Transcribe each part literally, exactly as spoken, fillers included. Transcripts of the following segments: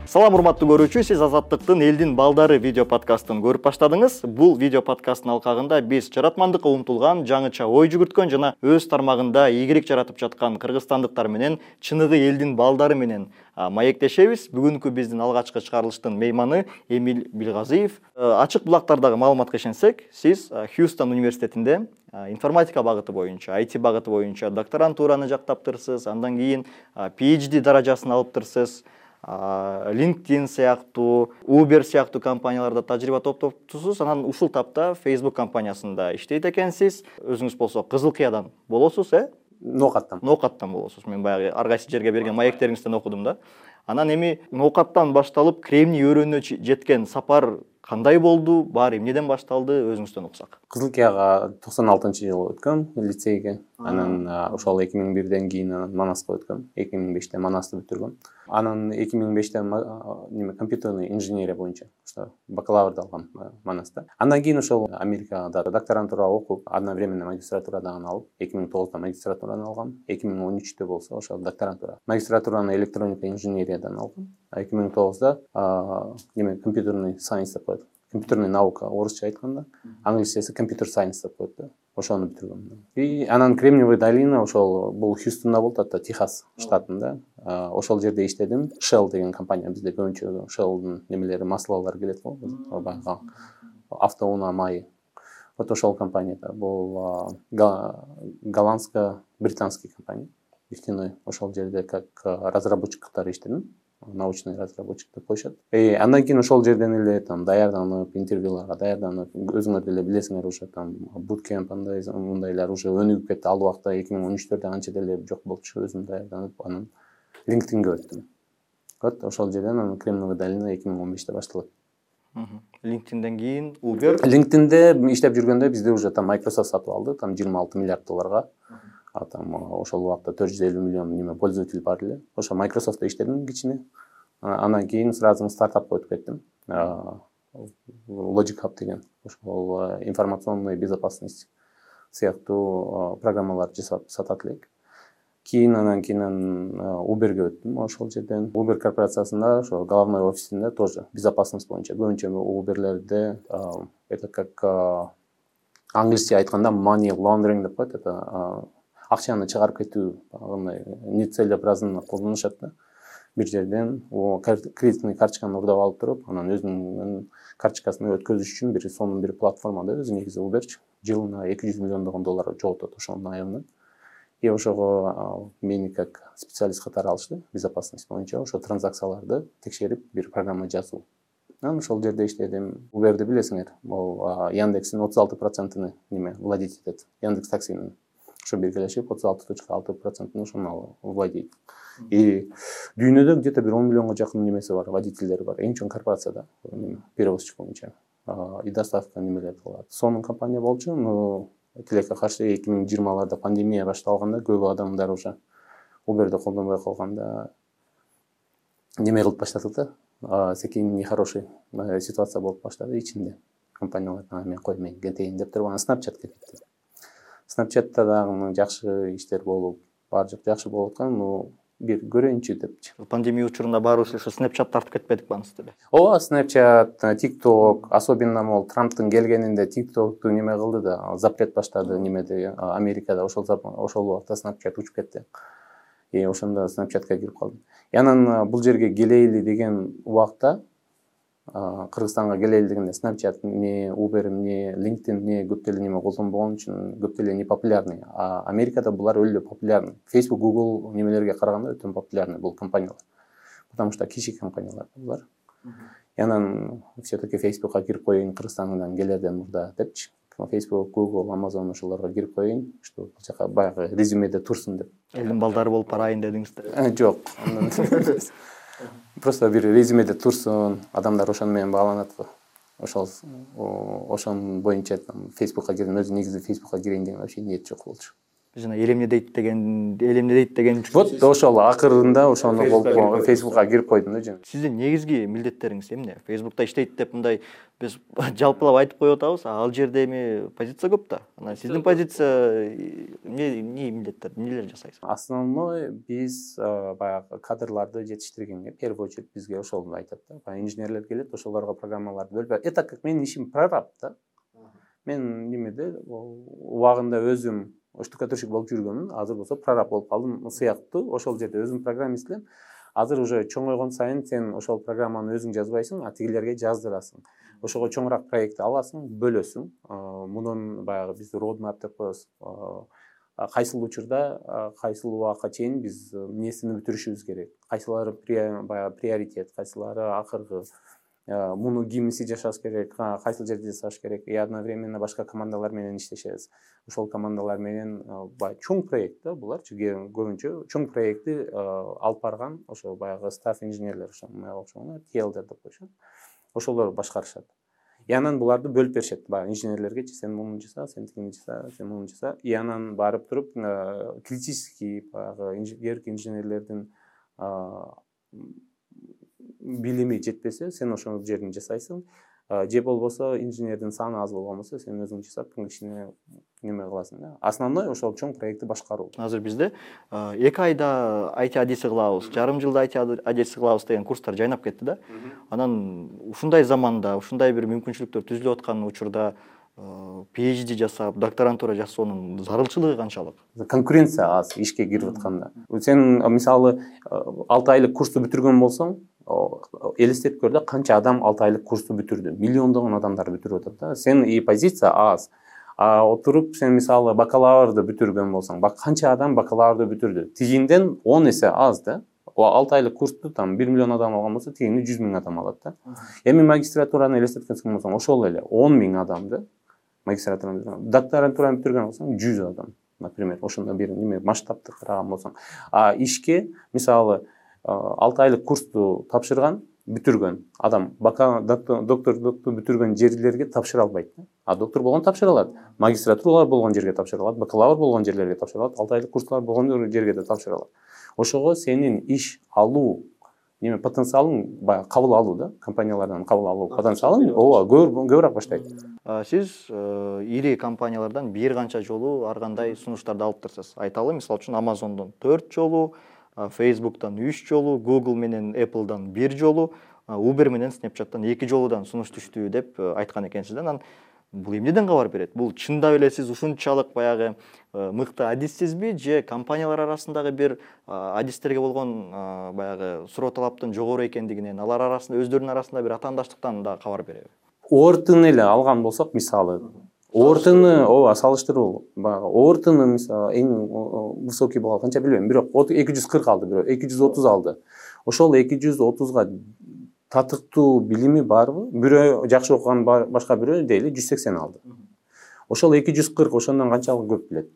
Салам урматтуу көрүүчү, сиз Азаттыктын элдин балдары видео подкастын көрүп баштадыңыз. Бул видео подкасттын алкагында биз жаратмандыкка умтулган, жаңыча ой жүгүрткөн жана өз тармагында ийгилик жаратып жаткан кыргызстандыктар менен чыныгы элдин балдары менен маектешебиз. Бүгүнкү биздин алгачкы чыгарылыштын мейманы Эмиль Билгазиев. Ачык булактардагы маалыматка ишенсек, сиз Хьюстон университетинде информатика багыты боюнча, ай ти багыты боюнча докторантураны жактаптырсыз, андан кийин пи эйч ди даражасын алыптырсыз. LinkedIn сыяктуу, Uber сыяктуу компанияларда тажрыйба топтоптусуз. Анан ушул тапта Facebook компаниясында иштейт экенсиз. Өзүңүз болсо Кызыл Кыядан болосуз, э? Ноокаттан. Ноокаттан болосуз. Мен баягы ар кайсы жерге берген маектериңизден окудум да. Анан эми Ноокаттан башталып Кремний өрөөнүнө жеткен сапар кандай болду? Баары эмнеден башталды? Өзүңүздөн уксак. Кызыл Кыяга токсон алтынчы жылы өткөм лицейге. Анан ошол эки миң бирден кийин Манаска өткөм. эки миң беште Манасты бүтүргөм. Анан эки миң беште неме компьютерный инженерия боюнча ошо бакалаврды алгам Манаста. Андан кийин ошол Америкада докторантура окуп, одновременно магистратура дагы алып, эки миң тогузда магистратураны алгам. эки миң он үчтө болсо ошол докторантура. Магистратураны электроника инженериядан алгам. эки миң тогузда неме компьютерный science деп коет. Компьютерный наука орусча айтканда, англисчеси computer science деп коет да. Ошону бүтүргөм. И анан Кремниевая долина ошол бул Хьюстонда болот, ата Техас штатында. Ошол жерде иштедим. Shell деген компания, бизде көбүнчө Shellдин немелери, маслолор келет го, баягы автоунаа майы. Вот ошол компанияда бул голландско-британский компания. Нефтяной. Ошол жерде как разработчик катары иштедим. Научный разработчик деп коюшат. И андан кийин ошол жерден эле там даярданып, интервьюларга даярданып, өзүңөр деле билесиңер уже там буткемп андай мындайлар уже өнүгүп кетти. Ал убакта эки миң он үчтөрдө анча деле жок болчу, өзүм даярданып, анан LinkedInге өттүм. Вот ошол жерден анан Кремниевая долина эки миң он беште башталат. LinkedIndен кийин Uber. LinkedInде иштеп жүргөндө бизде уже там Microsoft сатып алды, там жыйырма алты миллиард долларга. А там ошол убакта төрт жүз элүү миллион неме пользователь бар эле. Ошо Microsoft'та иштедим кичине. Андан кийин сразу стартапка өтүп кеттим. Logic Hub деген ошол информационная безопасность сыяктуу программалар жасап сатат элек. Кийин анан кийин Uberге өттүм. Ошол жерден Uber корпорациясында ошо главный офисинде тоже безопасность боюнча көбүнчө Uber'лерде это как англисче айтканда money laundering деп коет. Это акчаны чыгарып кетүү, андай нецелесообразно колдонушат да. Бир жерден кредитный карточканы урдап алып туруп, анан өзүнүн карточкасын өткөзүш үчүн бир сонун бир платформада өзү негизи Uber жылына эки жүз миллиондогон доллар жоготот ошонун айынан. И ошого мени как специалист катары алышты, безопасность боюнча, ошо транзакцияларды текшерип бир программа жазуу. Анан ошол жерде иштедим. Uber'ди билесиңер, бул Яндекстин отуз алты процентini неме владеть этет. Яндекс таксинин. Ошо биргелешип отуз алты целых алты процентini ошону владеет. И дүйнөдө где-то бир он миллионго жакын немеси бар, водительдери бар. Эң чоң корпорацияда, перевозчик боюнча. И доставка немелер кылат. Сонун компания болчу, но тилекке каршы эки миң жыйырмаларда пандемия башталганда көп адамдар уже Uber'ди колдонбой калганда неме кылып баштадык да. Секин нехороший ситуация болуп баштады ичинде. Компаниялардан мен кой мен кетейин деп туруп, анан Snapchat'ке кетти. Snapchat'та дагы жакшы иштер болуп, баары жок жакшы болуп аткан, но бир көрөйүнчү депчи. Пандемия учурунда баарыбыз ошо Snapchat тартып кетпедик бааңызды эле. Ооба, Snapchat, TikTok, особенно мол Трамптын келгенинде TikTok'ту неме кылды да, запрет баштады немеде Америкада, ошол ошол убакта Snapchat учуп кетти. И ошондо Snapchat'ка кирип калдым. И анан бул жерге келейли деген убакта Кыргызстанга келейли дегенде Snapchat не Uber не LinkedIn не көп деле неме колдонбогон үчүн көп деле не популярный. А Америкада булар өлө популярный. Facebook, Google немелерге караганда өтө популярный бул компаниялар. Потому что кичи компаниялар булар. И анан все-таки Facebook'ка кирип коеюн Кыргызстандан келерден мурда депчи. Facebook, Google, Amazon ошолорго кирип коеюн, что бул жака баягы резюмеде турсун деп. Элдин балдары болуп барайын дедиңиздер. Жок. Просто бир резюмеде турсун, адамдар ошону менен бааланат го. Ошол ошон боюнча Facebook'ка кирдим, өзү негизи Facebook'ка кирейин деген вообще ниет жок болчу. Жана элемне дейт деген, элемне дейт деген. Вот ошол акырында ошону болуп Facebook'ка кирип койдум да жана. Сиздин негизги милдеттериңиз эмне? Facebook'та иштейт деп мындай биз жалпылап айтып коюп атабыз, ал жерде эми позиция көп да. Анан сиздин позиция эмне эмне милдеттер эмнелер жасайсыз? Основной биз баягы кадрларды жетиштиргенге первую очередь бизге ошол айтат да. Баягы инженерлер келет, ошолорго программаларды бөлүп берет. Это как менин ишим прораб да. Мен немеде убагында өзүм штукатурщик болуп жүргөмүн. Азыр болсо прораб болуп калдым сыяктуу. Ошол жерде өзүм программист элем. Азыр уже чоңойгон сайын сен ошол программаны өзүң жазбайсың, а тигилерге жаздырасың. Ошого чоңураак проект аласың, бөлөсүң. Мунун баягы биз roadmap деп коебуз. Кайсыл учурда, кайсыл убакка чейин биз эмнесини бүтүрүшүбүз керек. Кайсылары баягы приоритет, кайсылары акыркы. Муну кимиси жашаш керек, кайсыл жерде жасаш керек. И одновременно башка командалар менен иштешебиз. Ошол командалар менен баягы чоң проект да буларчы көбүнчө чоң проектти алып барган ошо баягы стаф инженерлер ошо мага окшогон ти эл деп коюшат. Ошолор башкарышат. И анан буларды бөлүп беришет. Баягы инженерлерге сен муну жаса, сен тигини жаса, сен муну жаса. И анан барып туруп критический баягы эркин инженерлердин билими жетпесе, сен ошол жерин жасайсың. Же болбосо инженердин саны аз болгон болсо, сен өзүң жасап кишине неме кыласың да. Основной ошол чоң проектти башкаруу. Азыр бизде эки айда ай ти адиси кылабыз, жарым жылда ай ти адиси кылабыз деген курстар жайнап кетти да. Анан ушундай заманда, ушундай бир мүмкүнчүлүктөр түзүлүп аткан учурда пи эйч ди жасап, докторантура жасоонун зарылчылыгы канчалык? Конкуренция аз ишке кирип атканда. Сен мисалы алты айлык курсту бүтүргөн болсоң, элестетип көр да, канча адам алты айлык курсту бүтүрдү. Миллиондогон адамдар бүтүрүп атат да. Сен и позиция аз. А отуруп сен мисалы бакалаврды бүтүргөн болсоң, бак канча адам бакалаврды бүтүрдү. Тигинден он эсе аз да. алты айлык курсту там бир миллион адам алган болсо, тигини жүз миң адам алат да. Эми магистратураны элестеткенсиң болсоң, ошол эле он миң адам да. Магистратураны, докторантураны бүтүргөн болсоң, жүз адам, например, ошондой бир неме масштабты караган болсоң. А ишке мисалы алты айлык курсту тапшырган, бүтүргөн адам доктордукту бүтүргөн жерлерге тапшыра албайт. А доктор болгон тапшыра алат. Магистратуралар болгон жерге тапшыра алат, бакалавр болгон жерлерге тапшыра алат, алты айлык курслар болгон жерге да тапшыра алат. Ошого сенин иш алуу неме потенциалың баягы кабыл алуу да, компаниялардан кабыл алуу потенциалың ооба көбүрөөк баштайт. Сиз ири компаниялардан бир канча жолу ар кандай сунуштарды алып турсуз. Айталы, мисалы үчүн Amazon'дон төрт жолу, Facebook'tan үч жолу, Google менен Apple'дан бир жолу, Uber менен Snapchat'tan эки жолудан сунуш түштү деп айткан экенсиз. Анан бул эмнеден кабар берет? Бул чындап эле сиз ушунчалык баягы мыкты адиссизби, же компаниялар арасындагы бир адистерге болгон баягы суроо талаптын жогору экендигинен, алар арасында өздөрүнүн арасында бир атаандаштыктан да кабар береби? Ортун эле алган болсок, мисалы, ортуну ооба салыштыруу, баягы ортуну мисалы эң высокий болгон канча билбейм, бирок эки жүз кырк алды, бирок эки жүз отуз алды. Ошол эки жүз отузга татыктуу билими барбы? Бирөө жакшы окуган, башка бирөө дейли жүз сексен алды. Ошол эки жүз кырк ошондон канчалык көп билет?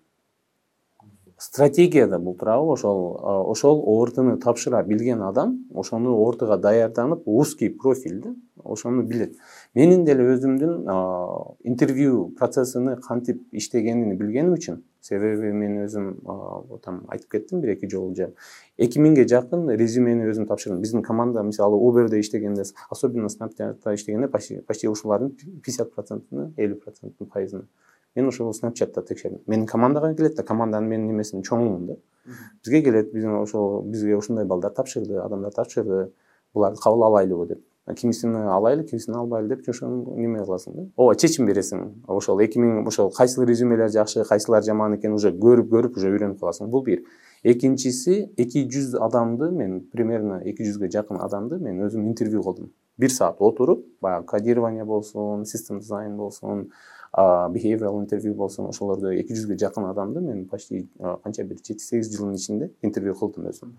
Стратегияда бул турабы, ошол ошол ортуну тапшыра билген адам, ошону ортуга даярданып, узкий профилди, ошону билет. Менин деле өзүмдүн интервью процессini кантип иштегенин билгеним үчүн, себеби мен өзүм там айтып кеттим бир эки жолу же эки миңге жакын резюмени өзүм тапшырдым. Биздин команда мисалы Uber'де иштегенде, особенно Snapchat'та иштегенде почти почти ушулардын пятьдесят процентini, элүү процентini пайызын мен ошол Snapchat'та текшердим. Менин командага келет да, команданын менин немесин чоңумун да. Бизге келет, биздин ошол бизге ушундай балдар тапшырды, адамдар тапшырды. Буларды кабыл алайлыбы деп. Кимисини алайлы, кимисини албайлы деп ошону неме кыласың да. Ооба, чечим бересиң. Ошол эки миң ошол кайсыл резюмелер жакшы, кайсылар жаман экенин уже көрүп-көрүп уже үйрөнүп каласың. Бул бир. Экинчиси, эки жүз адамды мен примерно эки жүзгө жакын адамды мен өзүм интервью кылдым. бир саат отуруп, баягы кодирование болсун, систем дизайн болсун, behavioral интервью болсун, ошолорду эки жүзгө жакын адамды мен почти канча бир жети сегиз жылдын ичинде интервью кылдым өзүм.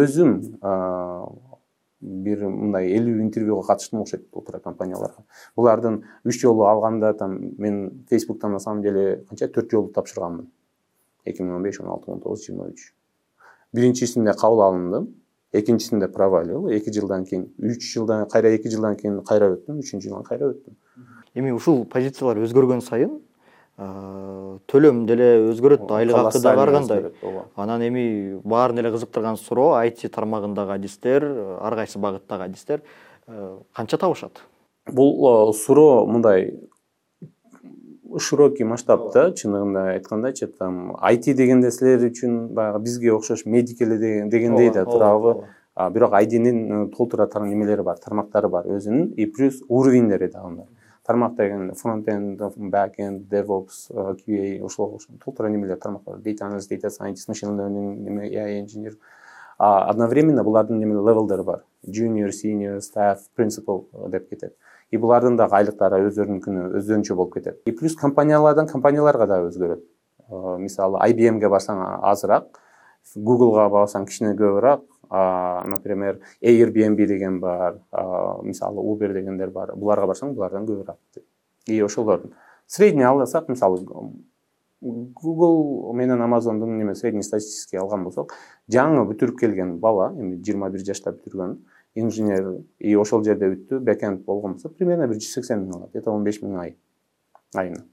Өзүм бир мындай элүү интервьюга катыштым окшойт бул тура компанияларга. Булардын үч жолу алганда там мен Facebook'тан на самом деле канча төрт жолу тапшырганмын. эки миң он беш, он алты, он тогуз, жыйырма үч. Биринчисинде кабыл алындым, экинчисинде провалил, эки жылдан кийин, үч жылдан, кайра эки жылдан кийин кайра өттүм, үчүнчү жылдан кайра өттүм. Эми ушул позициялар өзгөргөн сайын төлөм деле өзгөрөт, айлык акы да баргандай. Анан эми баарын эле кызыктырган суроо, ай ти тармагындагы адистер, ар кайсы багыттагы адистер канча табышат? Бул суроо мындай широкий масштабта, чынында айткандайчы, там ай ти дегенде силер үчүн баягы бизге окшош медикал дегендей да турабы. Бирок ай тинин толтура немелери бар, тармактары бар өзүнүн, и плюс уровеньдери да анда. Тармак деген фронт-энд, бэк-энд, DevOps, кью эй, ошол толтура немелер тармак бар. Data analyst, data scientist, machine learning, эй ай engineer. Одновременно булардын неме левелдери бар. Junior, senior, staff, principal деп кетет. И булардын да айлыктары өздөрүнүnkүнө өзгөчө болуп кетет. И плюс компаниялардан компанияларга да өзгөрөт. Мисалы ай би эмге барсаң азыраак, Googleга барсаң кичине көбүрөөк, например, Airbnb деген бар, мисалы Uber дегендер бар. Буларга барсаң, булардан көбүрөөк. И ошолордун средний алсак, мисалы Google менен Amazondун неме средний статистический алган болсок, жаңы бүтүрүп келген бала, эми жыйырма бир жашта бүтүргөн инженер, и ошол жерде бүттү, бэкенд болгон болсо, примерно бир жүз сексен миң алат, это он беш миң ай. Айына.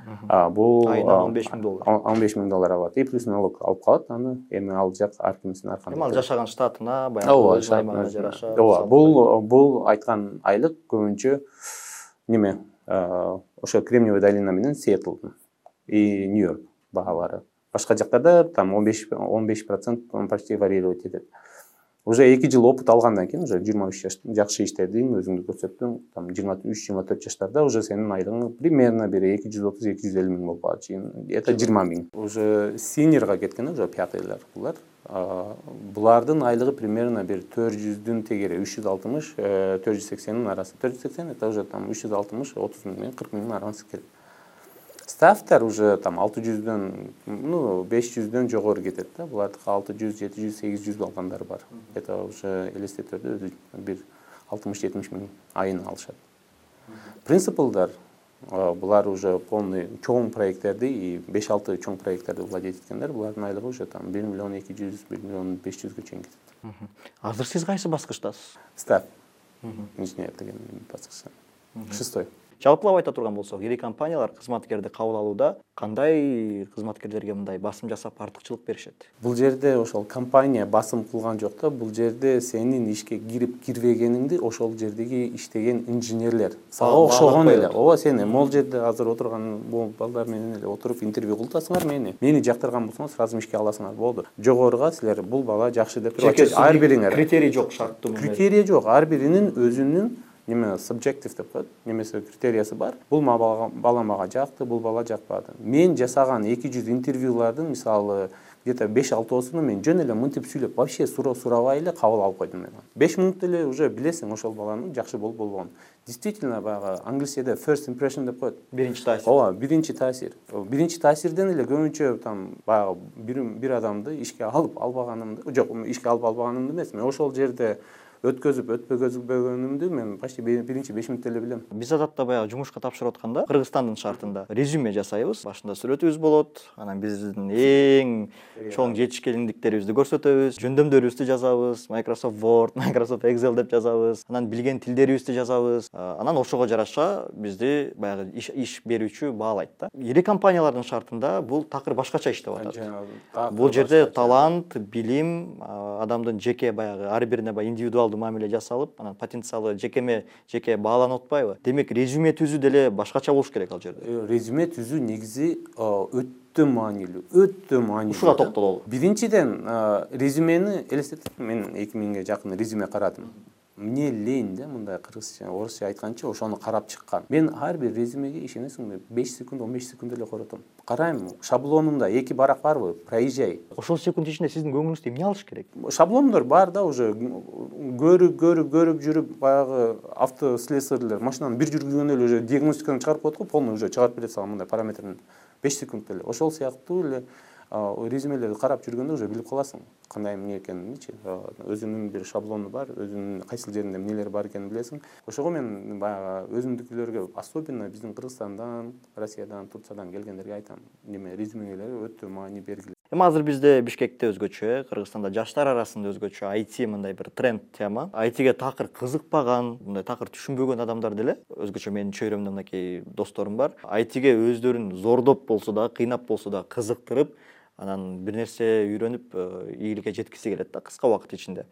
Бул айына он беш миң доллар. он беш миң доллар алат. И плюс налог алып калат, аны эми ал жак аркимисин арканда. Эми ал жашаган штатына, баягы аймагына жараша. Ооба, бул бул айткан айлык көбүнчө неме, ошо Кремниевая долина менен Сиэтлдун и Нью-Йорк баалары. Башка жактарда там он беш процент почти варьировать этет. Уже эки жыл опыт алгандан кийин, уже жыйырма үч жаш жакшы иштедиң, өзүңдү көрсөттүң, там жыйырма үч жыйырма төрт жаштарда уже сенин айлыгың примерно бир эки жүз отуз эки жүз элүү миң болуп калат. Это жыйырма миң. Уже синьорга кеткен, уже пятыйлар булар. Булардын айлыгы примерно бир төрт жүздүн тегери үч жүз алтымыш, төрт жүз сексендин арасы. төрт жүз сексен это уже там үч жүз алтымыш, отуз миң, кырк миңдин арасы келет. Стафтар уже там алты жүздөн, ну, беш жүздөн жогору кетет да. Булардыкы алты жүз, жети жүз, сегиз жүз алгандар бар. Это уже элестеттерде өзү бир алтымыш жетимиш миң айына алышат. Принципалдар булар уже полный чоң проекттерди и беш алты чоң проекттерди владеть эткендер, булардын айлыгы уже там бир миллион эки жүз, бир миллион беш жүзгө чейин кетет. Азыр сиз кайсы баскычтасыз? Стаф. Инженер деген баскычта. Шестой. Жалпылап айта турган болсок, ири компаниялар кызматкерди кабыл алууда кандай кызматкерлерге мындай басым жасап артыкчылык беришет? Бул жерде ошол компания басым кылган жок да, бул жерде сенин ишке кирип кирбегениңди ошол жердеги иштеген инженерлер сага окшогон эле. Ооба, сен могул жерде азыр отурган бул балдар менен эле отуруп интервью кылтасыңар мени. Мени жактырган болсоңуз сразу ишке аласыңар, болду. Жогоруга силер бул бала жакшы деп ар бириңер. Критерий жок, шарттуу. Критерий жок, ар биринин өзүнүн неме subjective деп коет, немесе критериясы бар. Бул бала мага жакты, бул бала жакпады. Мен жасаган эки жүз интервьюлардын мисалы где-то беш алтысына мен жөн эле мынтип сүйлөп, вообще суроо сурабай эле кабыл алып койдум мен. беш мүнөт эле уже билесиң ошол баланын жакшы болуп болбогонун. Действительно, баягы англисчеде first impression деп коет. Биринчи таасир. Ооба, биринчи таасир. Биринчи таасирден эле көбүнчө там баягы бир бир адамды ишке алып албаганымды, жок, ишке алып албаганымды эмес, мен ошол жерде өткөзүп өтпөгөнүмдү мен почти биринчи беш мүнөттө эле билем. Биз адатта баягы жумушка тапшырып атканда Кыргызстандын шартында резюме жасайбыз. Башында сүрөтүбүз болот, анан биздин эң чоң жетишкендиктерибизди көрсөтөбүз, жөндөмдөрүбүздү жазабыз, Microsoft Word, Microsoft Excel деп жазабыз, анан билген тилдерибизди жазабыз. Анан ошого жараша бизди баягы иш, иш берүүчү баалайт да. Ири компаниялардын шартында бул такыр башкача иштеп атат. Бул жерде талант, билим, адамдын жеке баягы ар бирине баягы индивидуалдуу мамиле жасалып, анан потенциалы жекеме жеке бааланып атпайбы? Демек, резюме түзүү деле башкача болуш керек ал жерде. Резюме түзүү негизи өтө маанилүү, өтө маанилүү. Ушуга токтололу. Биринчиден, резюмени элестетип, мен эки миңге жакын резюме карадым. Мне лень да, мындай кыргызча, орусча айтканча, ошону карап чыккан. Мен ар бир резюмеге ишенесиңби, беш секунд, он беш секунд эле коротом. Карайм, шаблонунда эки барак барбы, проезжай. Ошол секунд ичинде сиздин көңүлүңүздү эмне алыш керек? Шаблондор бар да, уже көрүп, көрүп, көрүп жүрүп, баягы автослесарьлер машинаны бир жүргүзгөндө эле уже диагностиканы чыгарып коет го, полный уже чыгарып берет сага мындай параметрин беш секунд эле. Ошол сыяктуу эле резюмелерди карап жүргөндө уже билип каласың кандай эмне экенинчи. Өзүнүн бир шаблону бар, өзүнүн кайсыл жеринде эмнелер бар экенин билесиң. Ошого мен баягы өзүмдүкүлөргө, особенно биздин Кыргызстандан, Россиядан, Турциядан келгендерге айтам, неме резюмелери өтө маани бергиле. Эми азыр бизде Бишкекте өзгөчө, Кыргызстанда жаштар арасында өзгөчө ай ти мындай бир тренд тема. ай тиге такыр кызыкпаган, мындай такыр түшүнбөгөн адамдар деле, өзгөчө менин чөйрөмдө мынакей досторум бар. ай тиге өздөрүн зордоп болсо да, кыйнап болсо да кызыктырып, анан бир нерсе үйрөнүп ийгиликке жеткиси келет да кыска убакыт ичинде.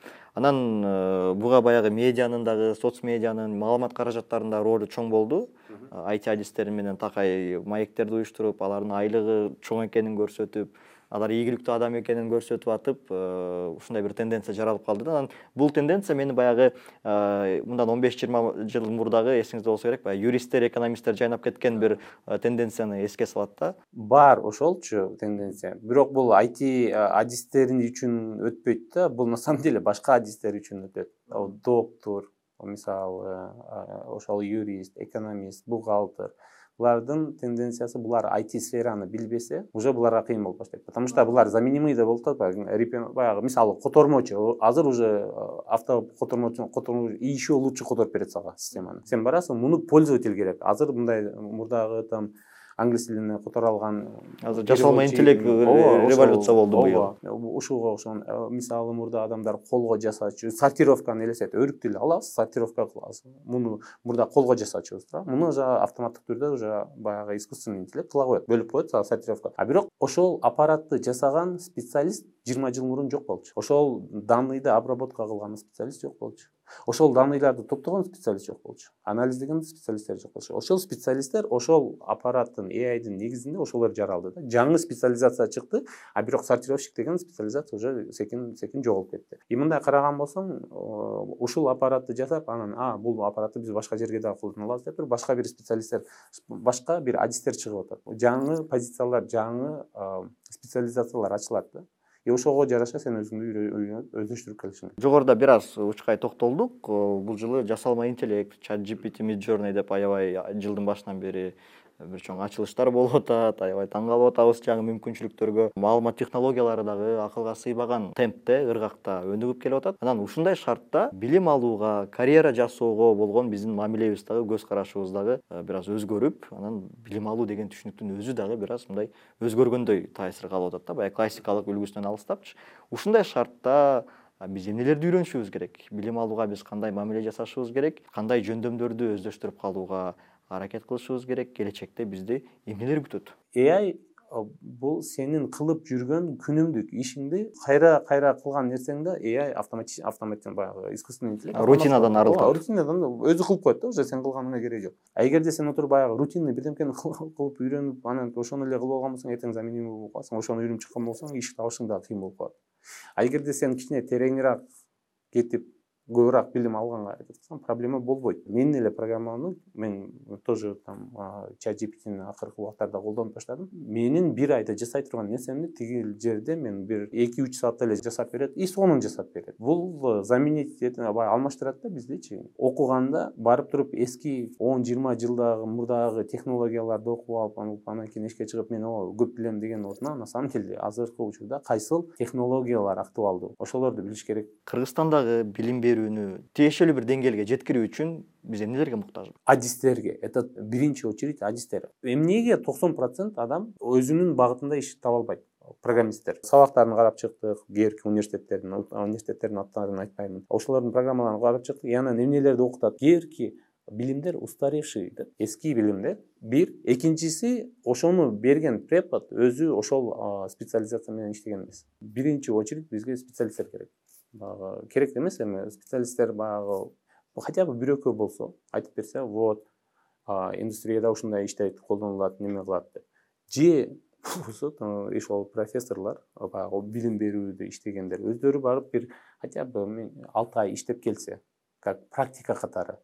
Анан буга баягы медианын дагы, соц медианын, маалымат каражаттарынын да ролу чоң болду. ай ти адистери менен такай маектерди уюштуруп, алардын айлыгы чоң экенин көрсөтүп, алар ийгиликтүү адам экенин көрсөтүп атып, ушундай бир тенденция жаралып калды да. Анан бул тенденция мени баягы мындан он беш жыйырма жыл мурдагы, эсиңизде болсо керек, баягы юристтер, экономисттер жайнап кеткен бир тенденцияны эске салат да. Бар ошолчу тенденция. Бирок бул ай ти адистери үчүн өтпөйт да, бул на самом деле башка адистер үчүн өтөт. Доктор, мисалы, ошол юрист, экономист, бухгалтер. Булардын тенденциясы, булар ай ти сфераны билбесе, уже буларга кыйын болуп баштайт. Потому что булар заменимый да болуп атат. Баягы мисалы котормочу, азыр уже авто котормочу, котормочу еще лучше которуп берет сага системаны. Сен барасың, муну пользователь керек. Азыр мындай мурдагы там англис тилине которо алган азыр жасалма интеллект революция болду быйыл. Ушуга окшогон мисалы мурда адамдар колго жасачу, сортировканы элестет, өрүк тил алабыз, сортировка кылабыз. Муну мурда колго жасачубуз да. Муну уже автоматтык түрдө уже баягы искусственный интеллект кыла коет, бөлүп коет сортировка. А бирок ошол аппаратты жасаган специалист жыйырма жыл мурун жок болчу. Ошол данныйды обработка кылган специалист жок болчу. Ошол данныйларды топтогон специалист жок болчу. Анализдеген специалисттер жок болчу. Ошол специалисттер ошол аппараттын эй айдын негизинде ошолор жаралды да. Жаңы специализация чыкты, а бирок сортировщик деген специализация уже секин секин жоголуп кетти. И мындай караган болсоң, ушул аппаратты жасап, анан а бул аппаратты биз башка жерге да колдоно алабыз деп, башка бир специалисттер, башка бир адистер чыгып атат. Жаңы позициялар, жаңы специализациялар ачылат да. И ошого жараша сен өзүңдү үйрөнүп өздөштүрүп келишиң. Жогоруда бир аз учкай токтолдук. Бул жылы жасалма интеллект, чат джи пи ти, Midjourney деп аябай жылдын башынан бери бир чоң ачылыштар болуп атат, аябай таң калып атабыз жаңы мүмкүнчүлүктөргө. Маалымат технологиялары дагы акылга сыйбаган темпте, ыргакта өнүгүп келип атат. Анан ушундай шартта билим алууга, карьера жасоого болгон биздин мамилебиз дагы, көз карашыбыз дагы бир аз өзгөрүп, анан билим алуу деген түшүнүктүн өзү дагы бир аз мындай өзгөргөндөй таасир калып атат да, баягы классикалык үлгүсүнөн алыстапчы. Ушундай шартта биз эмнелерди үйрөнүшүбүз керек? Билим алууга биз кандай мамиле жасашыбыз керек? Кандай жөндөмдөрдү өздөштүрүп калууга аракет кылышыбыз керек? Келечекте бизди эмнелер күтөт? эй ай бул сенин кылып жүргөн күнүмдүк ишиңди кайра кайра кылган нерсеңди эй ай автоматически автоматтан баягы искусственный интеллект рутинадан арылтат. Рутинадан өзү кылып коет да, уже сен кылганыңа кереги жок. А эгерде сен отуруп баягы рутинный бирдемкени кылып үйрөнүп, анан ошону эле кылып алган болсоң, эртең заменимый болуп каласың, ошону үйрөнүп чыккан болсоң, иш табышың да кыйын болуп калат. А эгерде сен кичине тереңирээк кетип көбүрөөк билим алганга аракет кылсаң, проблема болбойт. Мен эле программаны мен тоже там чат джи пи тини акыркы убактарда колдонуп баштадым. Менин бир айда жасай турган нерсемди тиги жерде мен бир эки үч саатта эле жасап берет, и сонун жасап берет. Бул заменить алмаштырат да биздичи. Окуганда барып туруп эски он жыйырма жылдагы мурдагы технологияларды окуп алып, анан кийин эшикке чыгып мен көп билем деген ордуна, на самом деле азыркы учурда кайсыл технологиялар актуалдуу, ошолорду билиш керек. Кыргызстандагы билим берүүнү тиешелүү бир деңгээлге жеткирүү үчүн биз эмнелерге муктажбыз? Адистерге. Это биринчи очередь адистер. Эмнеге токсон процент адам өзүнүн багытында иш таба албайт? Программисттер. Сабактарын карап чыктык, кээки университеттердин, университеттердин аттарын айтпаймын. Ошолордун программаларын карап чыктык, и анан эмнелерди окутат? Кээки билимдер устаревший, эски билимдер. Бир, экинчиси ошону берген препод өзү ошол специализация менен иштеген эмес. Биринчи очередь бизге специалисттер керек. Багы керек эмес эми специалисттер багы хотя бы бир экөө болсо айтып берсе, вот индустрияда ушундай иштейт, колдонулат, неме кылат деп. Же болсо ошол профессорлор багы билим берүүдө иштегендер өздөрү барып бир хотя бы алты ай иштеп келсе, как практика катары.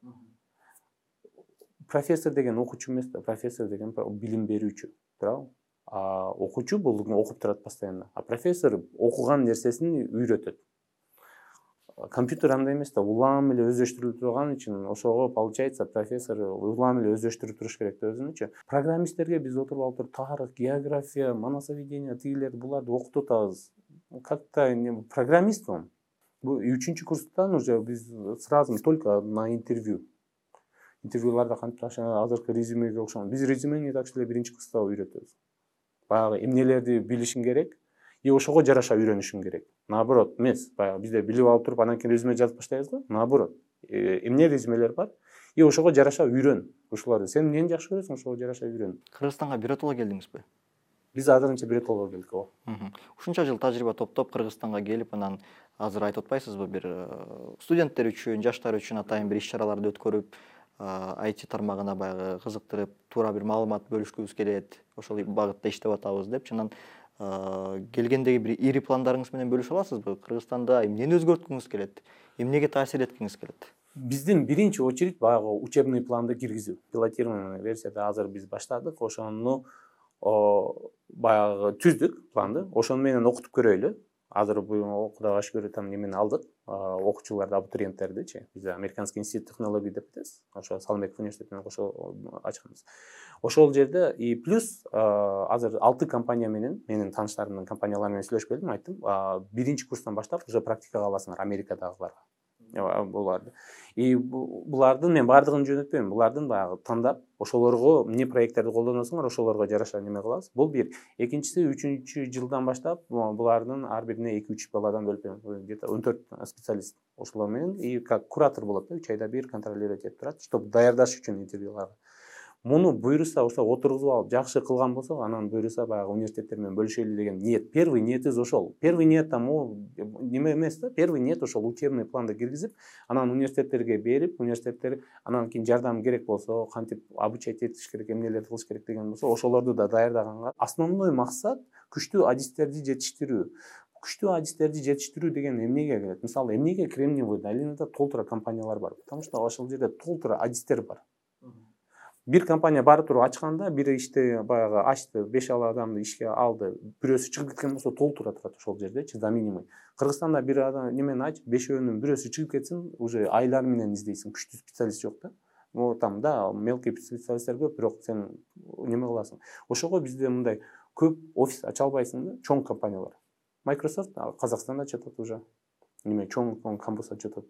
Профессор деген окуучу эмес да, профессор деген билим берүүчү, туурабы? А окуучу бул окуп турат постоянно. А профессор окуган нерсесин үйрөтөт. Компьютер андай эмес да, улам эле өздөштүрүлүп турган үчүн ошого получается профессор улам эле өздөштүрүп туруш керек да өзүнүчү. Программисттерге биз отуруп алып туруп тарых, география, манасоведение, тигилерди буларды окутуп атабыз. Как-то программист он. Бул үчүнчү курстан уже биз сразу только на интервью. Интервьюларда кантип азыркы резюмеге окшогон. Биз резюмени так эле биринчи курста үйрөтөбүз. Баягы эмнелерди билишиң керек, и ошого жараша үйрөнүшүң керек. Наоборот, эмес, баягы бизде билип алып туруп, анан кийин резюме жазып баштайбыз го. Наоборот, эмне резюмелер бар, и ошого жараша үйрөн. Ошолорду сен эмнени жакшы көрөсүң, ошого жараша үйрөн. Кыргызстанга биротоло келдиңизби? Биз азырынча биротолого келдик. Ооба. Ушунча жыл тажрыйба топтоп Кыргызстанга келип, анан азыр айтып атпайсызбы, бир студенттер үчүн, жаштар үчүн атайын бир иш-чараларды өткөрүп, ай ти тармагына баягы кызыктырып, туура бир маалымат бөлүшкүбүз келет, ошол багытта иштеп атабыз депчи. Анан келгендеги бир ири пландарыңыз менен бөлүшө аласызбы? Кыргызстанда эмнени өзгөрткүңүз келет? Эмнеге таасир эткиңиз келет? Биздин биринчи очередь баягы учебный планды киргизүү. Пилотированный версияда азыр биз баштадык. Ошону баягы түздүк планды. Ошону менен окутуп көрөйлү. Азыр бул Кудайга шүгүр там немени алдык. Окуучуларды, абитуриенттердичи. Биз Американский институт технологий деп атабыз. Ошо Салымбеков университетинен кошо ачканбыз. Ошол жерде и плюс азыр алты компания менен, менин тааныштарымдын компаниялары менен сүйлөшүп келдим, айттым, биринчи курстан баштап уже практикага аласыңар Америкадагыларга. Буларды. И булардын мен бардыгын жөнөтпөйм. Булардын баягы тандап, ошолорго эмне проекттерди колдоносуңар, ошолорго жараша неме кылабыз. Бул бир. Экинчиси, үчүнчү жылдан баштап булардын ар бирине эки үч баладан бөлүп, где-то он төрт специалист ошолор менен и как куратор болот да, үч айда бир контролировать этип турат, чтобы даярдаш үчүн интервьюларга. Муну буйруса, ошо отургузуп алып, жакшы кылган болсок, анан буйруса баягы университеттер менен бөлүшөлү деген ниет. Первый ниетибиз ошол. Первый ниет там неме эмес да, первый ниет ошол учебный планды киргизип, анан университеттерге берип, университеттер анан кийин жардам керек болсо, кантип обучать этиш керек, эмнелерди кылыш керек деген болсо, ошолорду да даярдаганга. Основной максат күчтүү адистерди жетиштирүү. Күчтүү адистерди жетиштирүү деген эмнеге келет? Мисалы, эмнеге Кремниевый долинада толтура компаниялар бар? Потому что ошол жерде толтура адистер бар. Бир компания бары туруп ачканда, бир иште баягы ачты, беш адамды ишке алды, бирөөсү чыгып кеткен болсо толтура турат ошол жердечи, заменимый. Кыргызстанда бир адам немени ач, бешөөнүн бирөөсү чыгып кетсин, уже айлар менен издейсиң, күчтүү специалист жок да. Ну там да, мелкий специалисттер көп, бирок сен неме кыласың. Ошого бизде мындай көп офис ача албайсың да, чоң компаниялар. Microsoft Казакстанда ачатат уже. Неме чоң кампус ачатат.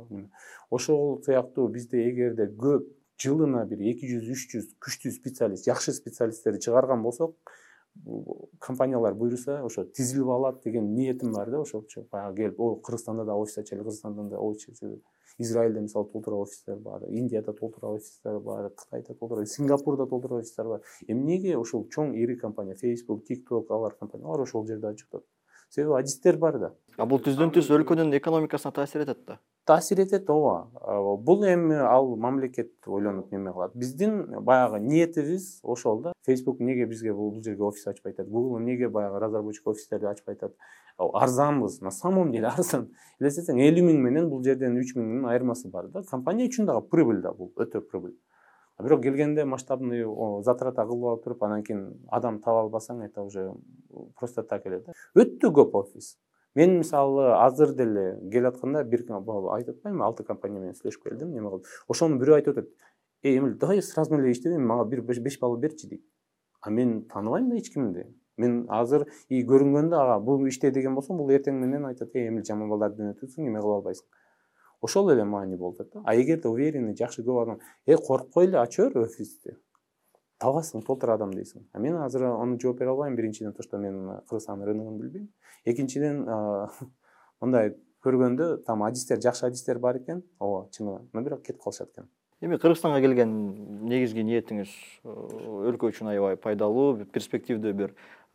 Ошол сыяктуу бизде эгерде көп жылына бир эки жүз үч жүз күчтүү специалист, жакшы специалисттерди чыгарган болсок, компаниялар буйруса, ошо тизилип алат деген ниетим бар да, ошолчу. Баягы келип, о, Кыргызстанда да офис ачайлы, Кыргызстанда да офис ачайлы. Израилде мисалы толтура офистер бар, Индияда толтура офистер бар, Кытайда толтура, Сингапурда толтура офистер бар. Эмнеге ошол чоң ири компания, Facebook, TikTok, алар компаниялар ошол жерде ачыктап? Себеби адистер бар да. А бул түздөн түз өлкөнүн экономикасына таасир этет да? Таасир этет, ооба. Бул эми ал мамлекет ойлонуп неме кылат. Биздин баягы ниетибиз ошол да. Facebook эмнеге бизге бул жерге офис ачпай атат? Google эмнеге баягы разработчик офистерди ачпай атат? Арзанбыз, на самом деле арзан. Элестетсең, элүү миң менен бул жерден үч миңдин айырмасы бар да. Компания үчүн дагы прибыль да бул, өтө прибыль. Бирок келгенде масштабный затрата кылып алып туруп, анан кийин адам таба албасаң, это уже просто так эле да. Өтө көп офис. Мен мисалы азыр деле келатканда бир айтып атпаймынбы, алты компания менен сүйлөшүп келдим, неме кылып. Ошону бирөө айтып атат. Эй, Эмил, давай сразу эле иштебейм, мага бир беш балл берчи дейт. А мен тааныбайм да эч кимди. Мен азыр и көрүнгөндө ага бул иште деген болсом, бул эртең менен айтат, эй, Эмил, жаман балдарды өтөсүң, неме кыла албайсың. Ошол эле маани болуп атат да. А эгерде уверенный, жакшы көп адам, э, коркпой эле ачыр офисти. Табасың, толтура адам дейсиң. А мен азыр аны жооп бере албайм. Биринчиден, то, что мен Кыргызстан рыногун билбейм. Экинчиден, мындай көргөндө, там адистер, жакшы адистер бар экен. Ооба, чынында. Но бирок кетип калышат экен. Эми Кыргызстанга келген негизги ниетиңиз өлкө үчүн аябай пайдалуу, перспективдүү бир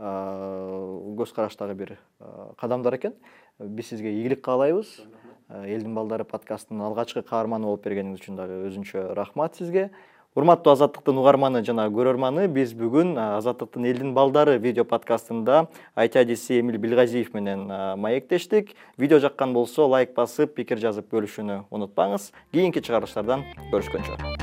көз караштагы бир кадамдар экен. Биз сизге ийгилик каалайбыз. Элдин балдары подкастынын алгачкы каарманы болуп бергениңиз үчүн дагы өзүнчө рахмат сизге. Урматтуу Азаттыктын угарманы жана көрөрманы, биз бүгүн Азаттыктын Элдин балдары видео подкастында ай ти адиси Эмил Билгазиев менен маектештик. Видео жаккан болсо лайк басып, пикир жазып бөлүшүүнү унутпаңыз. Кийинки чыгарылыштардан көрүшкөнчө.